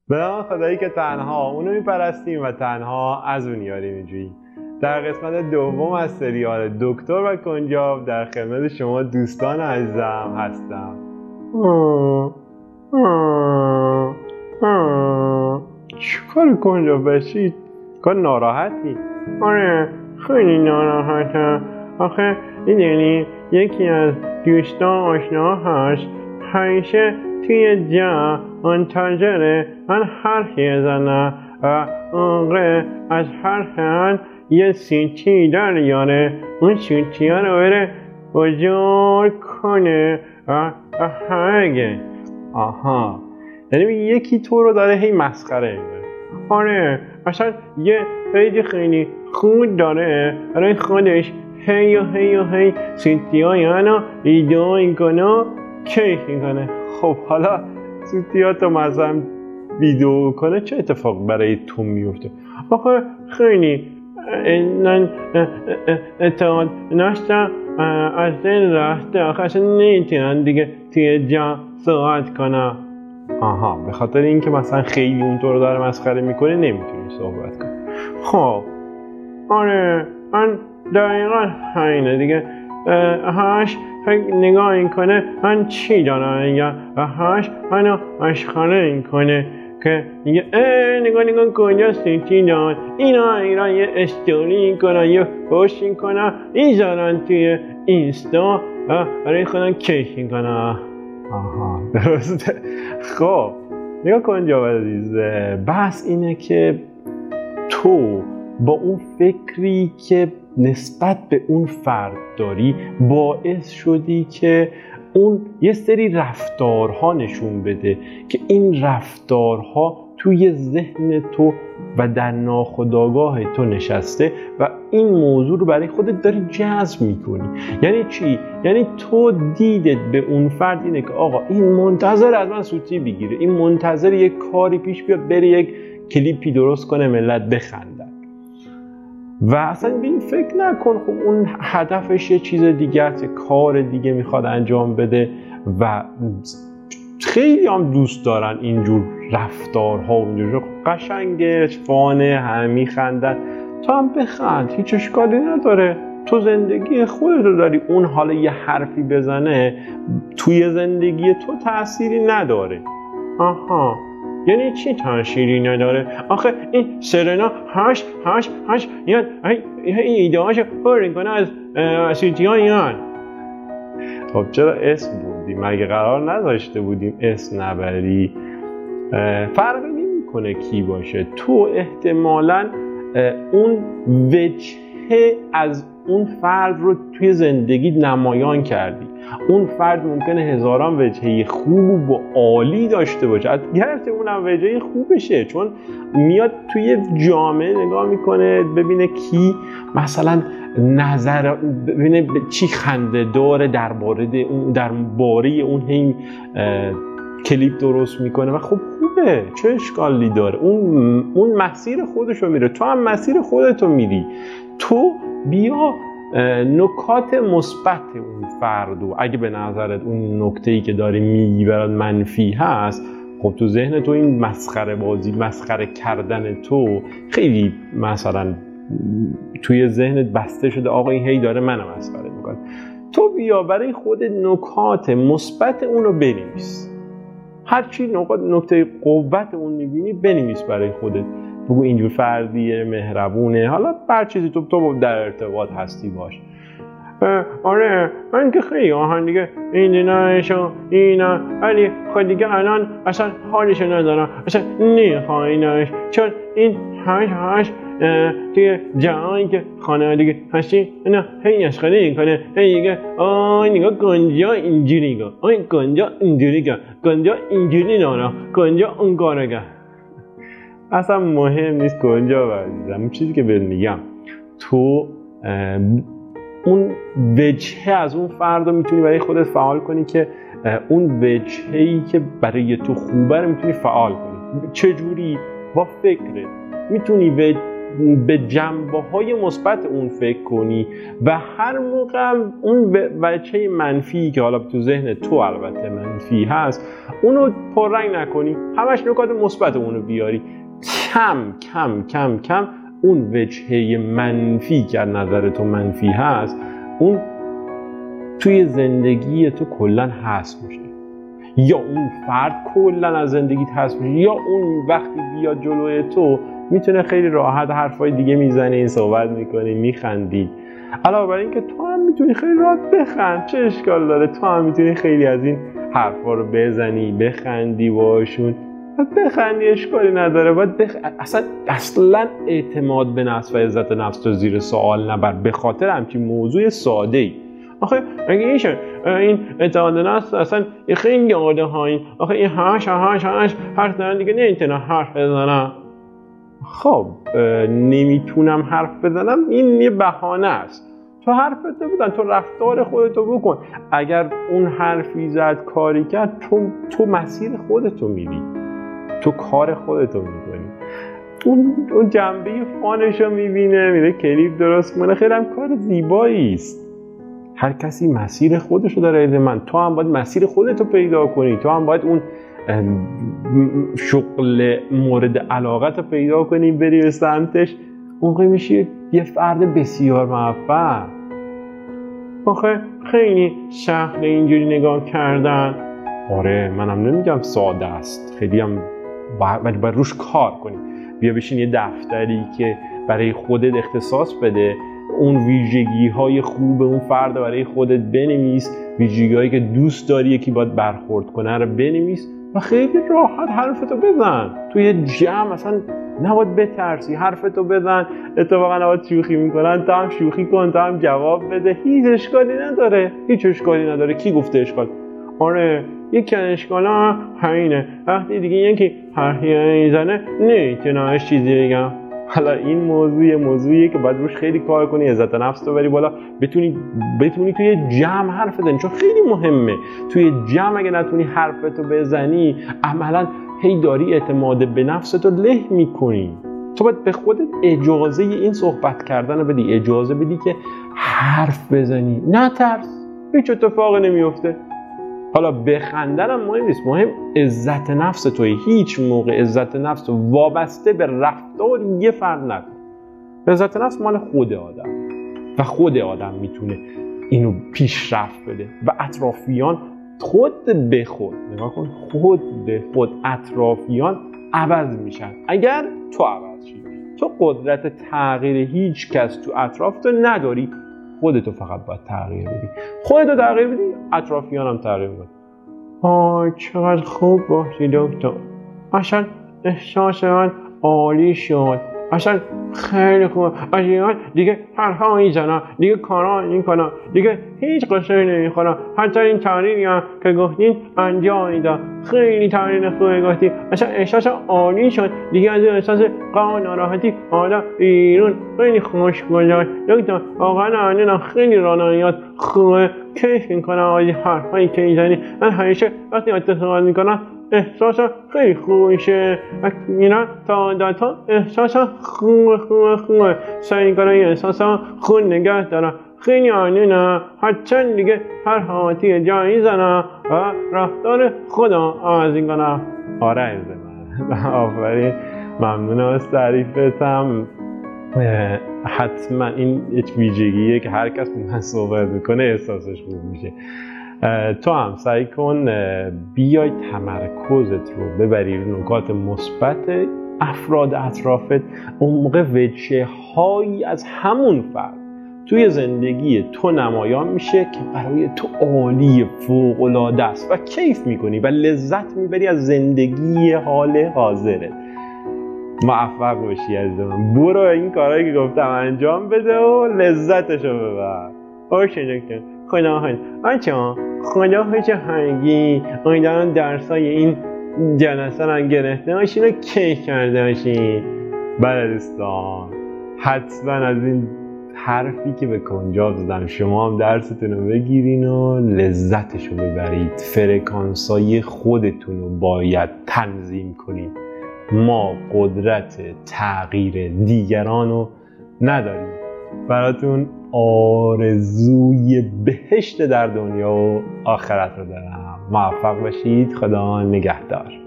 به نام خدایی که تنها اونو میپرستیم و تنها از اون یاری میجوییم. در قسمت دوم از سریال دکتر و کنجاو در خدمت شما دوستان عزیزم هستم. چیکار کنجاو بشید؟ کار ناراحتی؟ آره خیلی ناراحتم. آخه میدونی یکی از دوستان آشنا هست همیشه توی جا منتظره من حرفی بزنم و اونقدر از حرفم یه سوتی در یاره اون سوتی ها رو بره بزرگ کنه و هرگه. آها، یعنی یکی تو رو داره هی مسخره میکنه. آره اصلا یه خیلی خوب داره برای خودش هی سوتی های هنو ایدئا اینکنه کیف میکنه. خب حالا سوتیاتو مثلا ویدیو کنه چه اتفاق برای تو میفته؟ آخه خیلی اعتقاد نشتم از این رفته. آخه اصلا نمیتونن دیگه توی جا صحبت کنم. آها، به خاطر اینکه مثلا خیلی اون تو رو داره مسخره میکنه نمیتونی صحبت کنی. خب آره من دقیقا همینه دیگه. هاش نگاه اینکنه من چی دارم میگم و هاش منو مشخره اینکنه که میگه نگاه کجا سوتی داد اینا یه استوری کنن یه پست کنن ایزارن توی اینستا و برای خودم کیف کنن. آها درسته. خب نگاه کن جا عزیز، بحث اینه که تو با اون فکری که نسبت به اون فرد داری باعث شدی که اون یه سری رفتارها نشون بده که این رفتارها توی ذهن تو و در ناخودآگاه تو نشسته و این موضوع رو برای خودت داری جذب میکنی. یعنی چی؟ یعنی تو دیدت به اون فرد اینه که آقا این منتظر از من سوتی بگیره، این منتظر یک کاری پیش بیاد، بره یک کلیپی درست کنه ملت بخندن و اصلا به این فکر نکن خب اون هدفش یه چیز دیگه است، کار دیگه میخواد انجام بده و خیلی هم دوست دارن اینجور رفتارها و اینجور قشنگه فانه همه میخندن. تو هم بخند، هیچ اشکالی نداره، تو زندگی خودت رو داری. اون حالا یه حرفی بزنه توی زندگی تو تأثیری نداره. آها یعنی چی تأثیری نداره؟ آخه این سرنا هاش یاد این ایده هاشو پرین کنه از سوتی ها یاد. خب چرا اسم بودیم؟ مگه قرار نذاشته بودیم اسم نبری؟ فرقی نمی کنه کی باشه. تو احتمالاً اون وجهه از اون فرد رو توی زندگی نمایان کردی. اون فرد ممکنه هزاران وجهه خوب و عالی داشته باشه، گرچه اونم وجهه خوبشه، چون میاد توی جامعه نگاه میکنه ببینه کی مثلا ببینه چی خنده داره درباره اون هی کلیپ درست میکنه و خب خوبه، چه اشکالی داره؟ اون مسیر خودشو میره، تو هم مسیر خودتو میری. تو بیا نکات مثبت اون فردو، اگه به نظرت اون نکته‌ای که داری میگی برات منفی هست، خب تو ذهن تو این مسخره کردن تو خیلی مثلا توی ذهنت بسته شده، آقا این هی داره منو مسخره میکنه. تو بیا برای خودت نکات مثبت اونو بنویس، هرچی نکته قوت اون میبینی بنویس برای خودت، بگو اینجور فردیه، مهربونه، حالا هر چیزی تو در ارتباط هستی باش. آره من که خیلی آهن دیگه این دینایشو اینا، ولی خود دیگه الان اصلا حالشو ندارم، اصلا نمیخواینش، چون این هاش توی جایی که خانوادگی هستی اینا هی نشخانه این کنه، هی دیگه نگاه گنجا اینجوری گه، گنجا اینجوری گه، گنجا اینجوری نارا، گنجا اون کاره گه. اصلا مهم نیست گنجا عزیزم. اون چیزی که بهت میگم، تو اون وجهه از اون فرد رو میتونی برای خودت فعال کنی که اون وجهه‌ای که برای تو خوبه رو میتونی فعال کنی. چجوری؟ با فکرت میتونی به جنبه‌های مثبت اون فکر کنی و هر موقع اون بچه منفی که حالا تو ذهن تو البته منفی هست اونو پررنگ نکنی، همش نکات مثبت اونو بیاری. کم کم کم کم اون وجهه منفی که از نظر تو منفی هست اون توی زندگی تو کلن حذف میشه، یا اون فرد کلن از زندگیت حذف میشه، یا اون وقتی بیاد جلوی تو میتونه خیلی راحت حرفای دیگه میزنه، این صحبت میکنی میخندی. علاوه بر این که تو هم میتونی خیلی راحت بخند، چه اشکال داره؟ تو هم میتونی خیلی از این حرفا رو بزنی بخندی باشون، بخندی اشکالی نداره. باید اصلا اعتماد به نفس و عزت نفس تو زیر سوال نبر به خاطر همچین موضوع ساده ای. آخه اگه این اعتماد نفس اصلا خیلی آده هایی، آخه این هاش حرف دارن دیگه نمیتونم حرف بزنم. خب نمیتونم حرف بزنم این یه بهانه است. تو حرفتو بزن، تو رفتار خودتو بکن. اگر اون حرفی زد کاری کرد تو مسیر خودتو میری، تو کار خودتو میکنی. اون جنبه فانشو میبینه، میره کلیپ درست کنه، خیلی هم کار زیبایی است. هر کسی مسیر خودشو داره. تو هم باید مسیر خودتو پیدا کنی، تو هم باید اون شغل مورد علاقت رو پیدا کنی، بری به سمتش، اون میشی یه فرد بسیار موفق. آخه خیلی سخت اینجوری نگاه کردن. آره منم نمیگم ساده است، خیلی هم باید روش کار کنی. بیا بشین یه دفتری که برای خودت اختصاص بده، اون ویژگی های خوب اون فرد برای خودت بنویس، ویژگی هایی که دوست داری یکی باید برخورد کنه رو بنویس و خیلی راحت حرفتو بزن. توی جمع اصلا نباید بترسی، حرفتو بزن. اتفاقا نباید شوخی میکنن، تا هم شوخی کن، تا هم جواب بده، هیچ اشکالی نداره، هیچ اشکالی نداره. کی گفته اشکال؟ آره یکی از اشکالا همینه، وقتی دیگه یکی حرفی میزنه نمیتونم چیزی بگم. حالا این موضوعیه که باید روش خیلی کار کنی، عزت نفس تو بری بالا، بتونی توی جمع حرف بزنی، چون خیلی مهمه. توی جمع اگه نتونی حرفتو بزنی عملا هی داری اعتماد به نفستو له میکنی. تو باید به خودت اجازه این صحبت کردن رو بدی، اجازه بدی که حرف بزنی، نه ترس، هیچ اتفاقی نمیفته. حالا بخندن هم مهم نیست، مهم عزت نفس توی. هیچ موقع عزت نفس تو وابسته به رفتار یه فرد نکن. عزت نفس مال خود آدم و خود آدم میتونه اینو پیشرفت بده و اطرافیان خود به خود، نگاه کن، خود به خود اطرافیان عوض میشن اگر تو عوض شی. تو قدرت تغییر هیچ کس تو اطراف تو نداری، خودتو فقط باید تغییر بدی. خودتو تغییر بدی، اطرافیان هم تغییر بدی. چقدر خوب باشی دکتر، اصلا احساس من عالی شد، اصلا خیلی خوب. از دیگه حرفا میزنم، دیگه کارا میکنم، دیگه هیچ قصه نمیخورم. حتی این تمرینی هم که گفتین انجام میدم، خیلی تمرین خوبی گفتی، اصلا احساس عالی شد. دیگه از این احساس غم و ناراحتی حالا بیرون، خیلی خوش گذشت دکتر. واقعا الان خیلی رانندگیات خوبه، کیف میکنم از این حرفایی که میزنی. من همیشه وقتی اتصال میکنم احساس خیلی خوب میشه. اینا تا احساس خوبه سعی کنم این احساس خوب نگه دارم. خیلی عالیه، حتی دیگه هر حاتی جایی زنم و رفتار خودم عوض کنم. آره عزیز من، آفرین، ممنونم از تعریفتم. حتما این ویژگیه که هر کس من صحبت میکنه احساسش خوب میشه. تو هم سعی کن بیای تمرکزت رو ببری رو نکات مثبت افراد اطرافت. اون موقع وجهه هایی از همون فرد توی زندگی تو نمایان میشه که برای تو عالی، فوق العاده است و کیف میکنی و لذت میبری از زندگی حال حاضرت. موفق باشی عزیزم. برو این کارهایی که گفتم انجام بده و لذتشو ببر. باشه دکتر، خدا حافظ. بچه‌ها خدا حافظ همگی. امیدوارم درسای این جلسه رو گرفته باشین و کیف کرده باشین. بله دوستان، حتما از این حرفی که به کنجاو زدم شما هم درستون رو بگیرین و لذتشو ببرید. فرکانسای خودتون رو باید تنظیم کنید ما قدرت تغییر دیگران رو نداریم. براتون آرزوی بهشت در دنیا و آخرت رو دارم. موفق باشید. خدا نگهدار.